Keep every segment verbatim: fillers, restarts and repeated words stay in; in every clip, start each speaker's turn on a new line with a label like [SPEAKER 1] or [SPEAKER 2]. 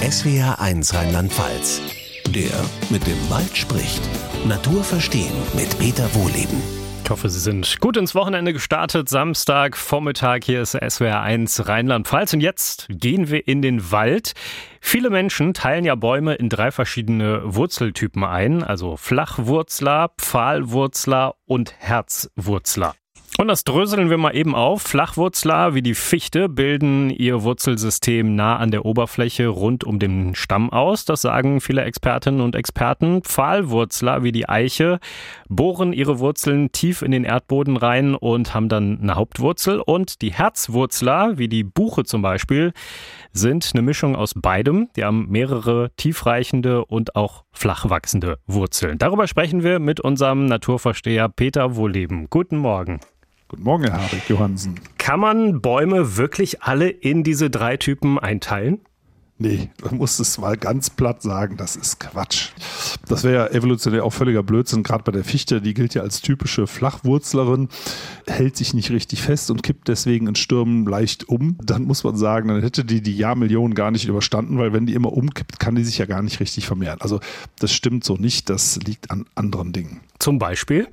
[SPEAKER 1] S W R eins Rheinland-Pfalz. Der mit dem Wald spricht. Natur verstehen mit Peter Wohleben.
[SPEAKER 2] Ich hoffe, Sie sind gut ins Wochenende gestartet. Samstag, Vormittag, hier ist S W R eins Rheinland-Pfalz. Und jetzt gehen wir in den Wald. Viele Menschen teilen ja Bäume in drei verschiedene Wurzeltypen ein. Also Flachwurzler, Pfahlwurzler und Herzwurzler. Und das dröseln wir mal eben auf. Flachwurzler wie die Fichte bilden ihr Wurzelsystem nah an der Oberfläche rund um den Stamm aus. Das sagen viele Expertinnen und Experten. Pfahlwurzler wie die Eiche bohren ihre Wurzeln tief in den Erdboden rein und haben dann eine Hauptwurzel. Und die Herzwurzler wie die Buche zum Beispiel sind eine Mischung aus beidem. Die haben mehrere tiefreichende und auch flach wachsende Wurzeln. Darüber sprechen wir mit unserem Naturversteher Peter Wohleben. Guten Morgen.
[SPEAKER 3] Guten Morgen, Herr Hardik Johansen.
[SPEAKER 2] Kann man Bäume wirklich alle in diese drei Typen einteilen?
[SPEAKER 3] Nee, man muss es mal ganz platt sagen, das ist Quatsch. Das wäre ja evolutionär auch völliger Blödsinn, gerade bei der Fichte, die gilt ja als typische Flachwurzlerin, hält sich nicht richtig fest und kippt deswegen in Stürmen leicht um. Dann muss man sagen, dann hätte die die Jahrmillionen gar nicht überstanden, weil wenn die immer umkippt, kann die sich ja gar nicht richtig vermehren. Also das stimmt so nicht, das liegt an anderen Dingen.
[SPEAKER 2] Zum Beispiel?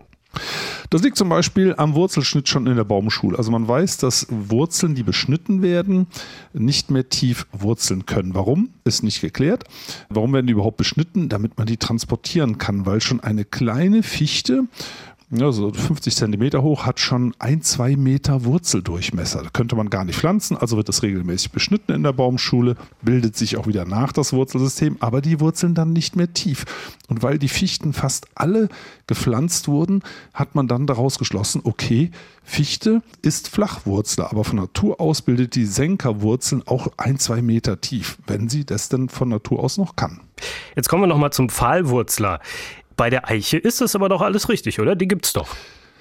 [SPEAKER 3] Das liegt zum Beispiel am Wurzelschnitt schon in der Baumschule. Also man weiß, dass Wurzeln, die beschnitten werden, nicht mehr tief wurzeln können. Warum? Ist nicht geklärt. Warum werden die überhaupt beschnitten? Damit man die transportieren kann, weil schon eine kleine Fichte, ja, so fünfzig Zentimeter hoch, hat schon ein, zwei Meter Wurzeldurchmesser. Da könnte man gar nicht pflanzen, also wird es regelmäßig beschnitten in der Baumschule, bildet sich auch wieder nach das Wurzelsystem, aber die Wurzeln dann nicht mehr tief. Und weil die Fichten fast alle gepflanzt wurden, hat man dann daraus geschlossen, okay, Fichte ist Flachwurzler, aber von Natur aus bildet die Senkerwurzeln auch ein, zwei Meter tief, wenn sie das denn von Natur aus noch kann.
[SPEAKER 2] Jetzt kommen wir nochmal zum Pfahlwurzler. Bei der Eiche ist das aber doch alles richtig, oder? Die gibt's doch.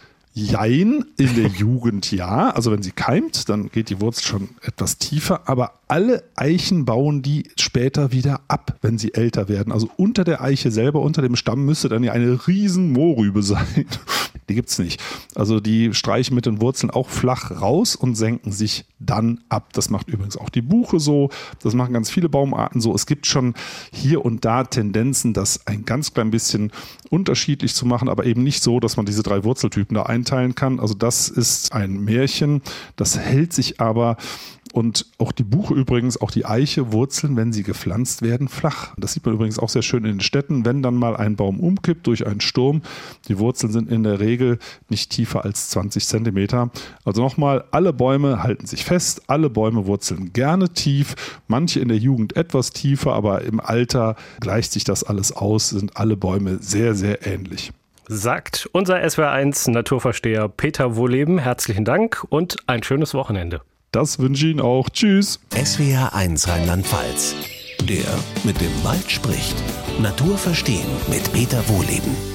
[SPEAKER 3] Jein, in der Jugend ja. Also wenn sie keimt, dann geht die Wurzel schon etwas tiefer. Aber alle Eichen bauen die später wieder ab, wenn sie älter werden. Also unter der Eiche selber, unter dem Stamm, müsste dann ja eine riesen Mohrrübe sein. Die gibt's nicht. Also die streichen mit den Wurzeln auch flach raus und senken sich dann ab. Das macht übrigens auch die Buche so. Das machen ganz viele Baumarten so. Es gibt schon hier und da Tendenzen, das ein ganz klein bisschen unterschiedlich zu machen, aber eben nicht so, dass man diese drei Wurzeltypen da einteilen kann. Also das ist ein Märchen. Das hält sich aber. Und auch die Buche übrigens, auch die Eiche, wurzeln, wenn sie gepflanzt werden, flach. Das sieht man übrigens auch sehr schön in den Städten, wenn dann mal ein Baum umkippt durch einen Sturm. Die Wurzeln sind in der Regel nicht tiefer als zwanzig Zentimeter. Also nochmal, alle Bäume halten sich fest, alle Bäume wurzeln gerne tief, manche in der Jugend etwas tiefer, aber im Alter gleicht sich das alles aus, sind alle Bäume sehr, sehr ähnlich.
[SPEAKER 2] Sagt unser S W R eins Naturversteher Peter Wohleben. Herzlichen Dank und ein schönes Wochenende.
[SPEAKER 3] Das wünsche ich Ihnen auch. Tschüss.
[SPEAKER 1] S W R eins Rheinland-Pfalz. Der mit dem Wald spricht. Natur verstehen mit Peter Wohleben.